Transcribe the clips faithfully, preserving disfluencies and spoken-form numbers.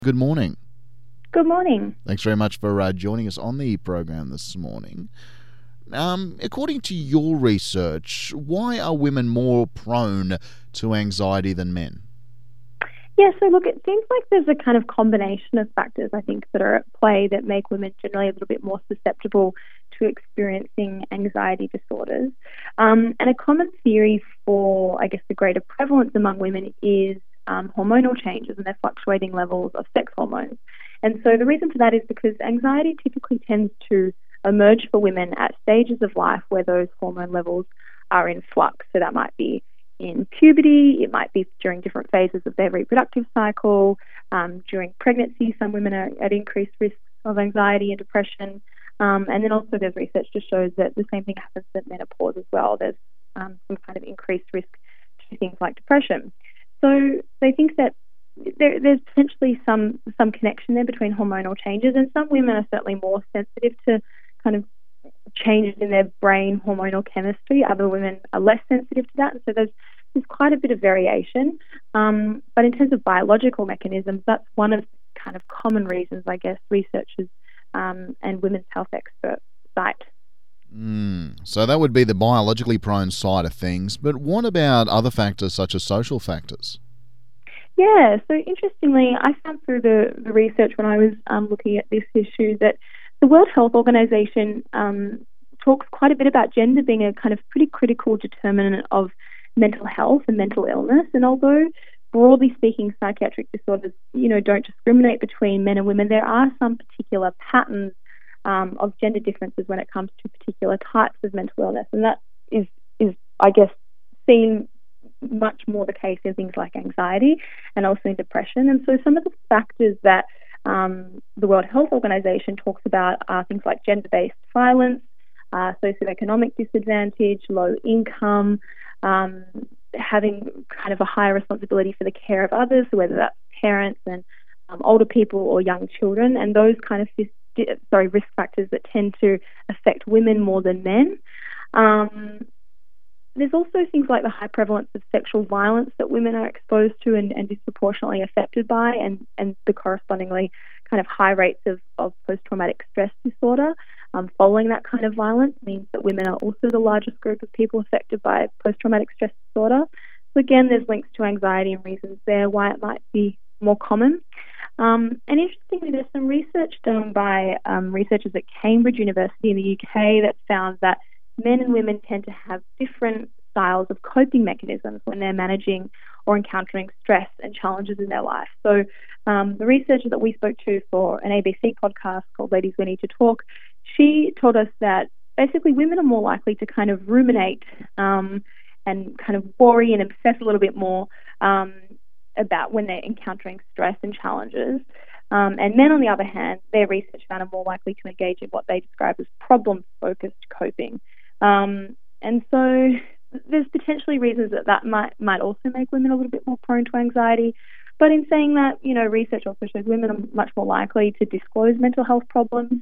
Good morning. Good morning. Thanks very much for uh, joining us on the program this morning. Um, according to your research, why are women more prone to anxiety than men? Yeah, so look, it seems like there's a kind of combination of factors, I think, that are at play that make women generally a little bit more susceptible to experiencing anxiety disorders. Um, and a common theory for, I guess, the greater prevalence among women is um, hormonal changes and their fluctuating levels of sex hormones. And so the reason for that is because anxiety typically tends to emerge for women at stages of life where those hormone levels are in flux. So that might be in puberty, it might be during different phases of their reproductive cycle, um, during pregnancy. Some women are at increased risk of anxiety and depression. Um, and then also there's research that shows that the same thing happens at menopause as well. There's um, some kind of increased risk to things like depression. So they think that there, there's potentially some, some connection there between hormonal changes, and some women are certainly more sensitive to kind of changes in their brain hormonal chemistry. Other women are less sensitive to that, and so there's there's quite a bit of variation. Um, but in terms of biological mechanisms, that's one of the kind of common reasons, I guess, researchers um, and women's health experts cite. Mm, so that would be the biologically prone side of things. But what about other factors such as social factors? Yeah, so interestingly, I found through the, the research when I was um, looking at this issue that the World Health Organization um, talks quite a bit about gender being a kind of pretty critical determinant of mental health and mental illness. And although, broadly speaking, psychiatric disorders, you know, don't discriminate between men and women, there are some particular patterns um, of gender differences when it comes to particular types of mental illness. And that is, is I guess, seen much more the case in things like anxiety and also in depression. And so some of the factors that um, the World Health Organization talks about are things like gender-based violence, uh, socioeconomic disadvantage, low income, um, having kind of a higher responsibility for the care of others, whether that's parents and um, older people or young children, and those kind of sorry risk factors that tend to affect women more than men. Um, There's also things like the high prevalence of sexual violence that women are exposed to and, and disproportionately affected by, and, and the correspondingly kind of high rates of, of post-traumatic stress disorder um, following that kind of violence means that women are also the largest group of people affected by post-traumatic stress disorder. So again, there's links to anxiety and reasons there why it might be more common. Um, and interestingly, there's some research done by um, researchers at Cambridge University in the U K that found that men and women tend to have different styles of coping mechanisms when they're managing or encountering stress and challenges in their life. So um, the researcher that we spoke to for an A B C podcast called Ladies We Need to Talk, she told us that basically women are more likely to kind of ruminate um, and kind of worry and obsess a little bit more um, about when they're encountering stress and challenges. Um, and men, on the other hand, their research found are more likely to engage in what they describe as problem-focused coping. Um, and so there's potentially reasons that that might might also make women a little bit more prone to anxiety. But in saying that, you know, research also shows women are much more likely to disclose mental health problems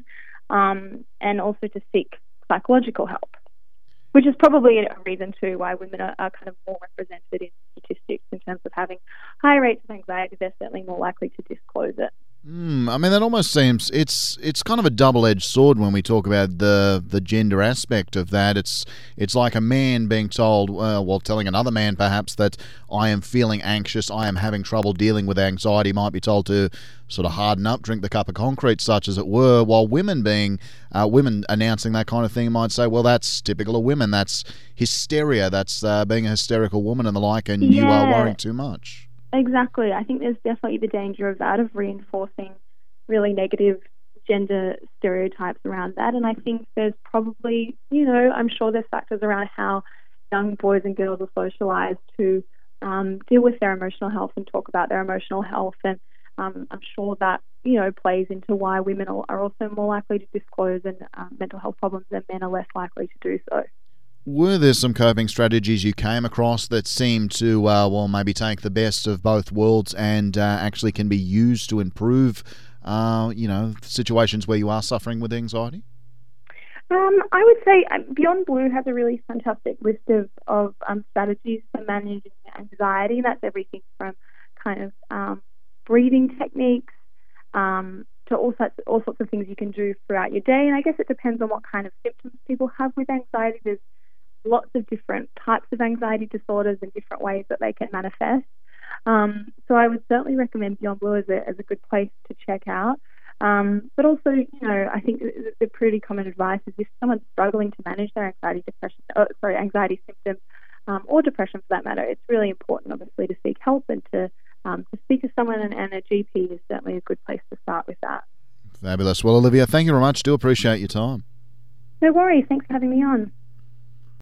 um, and also to seek psychological help, which is probably a reason too why women are, are kind of more represented in statistics in terms of having high rates of anxiety. They're certainly more likely to disclose it. Mm, I mean, that almost seems it's it's kind of a double-edged sword when we talk about the the gender aspect of that. It's it's like a man being told, well, well, telling another man perhaps that I am feeling anxious, I am having trouble dealing with anxiety, might be told to sort of harden up, drink the cup of concrete, such as it were. While women being uh, women announcing that kind of thing might say, well, that's typical of women. That's hysteria. That's uh, being a hysterical woman and the like, and Yeah. you are worrying too much. Exactly. I think there's definitely the danger of that, of reinforcing really negative gender stereotypes around that. And I think there's probably, you know, I'm sure there's factors around how young boys and girls are socialized to um, deal with their emotional health and talk about their emotional health. And um, I'm sure that, you know, plays into why women are also more likely to disclose and um, mental health problems and men are less likely to do so. Were there some coping strategies you came across that seemed to, uh, well, maybe take the best of both worlds and uh, actually can be used to improve, uh, you know, situations where you are suffering with anxiety? Um, I would say um, Beyond Blue has a really fantastic list of, of um, strategies for managing anxiety. That's everything from kind of um, breathing techniques, um, to all sorts, all sorts of things you can do throughout your day. And I guess it depends on what kind of symptoms people have with anxiety. There's lots of different types of anxiety disorders and different ways that they can manifest. Um, so I would certainly recommend Beyond Blue as a, as a good place to check out. Um, but also, you know, I think the, the pretty common advice is if someone's struggling to manage their anxiety, depression, oh, sorry, anxiety symptoms, um, or depression for that matter, it's really important, obviously, to seek help and to um, to speak to someone. And, and a G P is certainly a good place to start with that. Fabulous. Well, Olivia, thank you very much. Do appreciate your time. No worries. Thanks for having me on.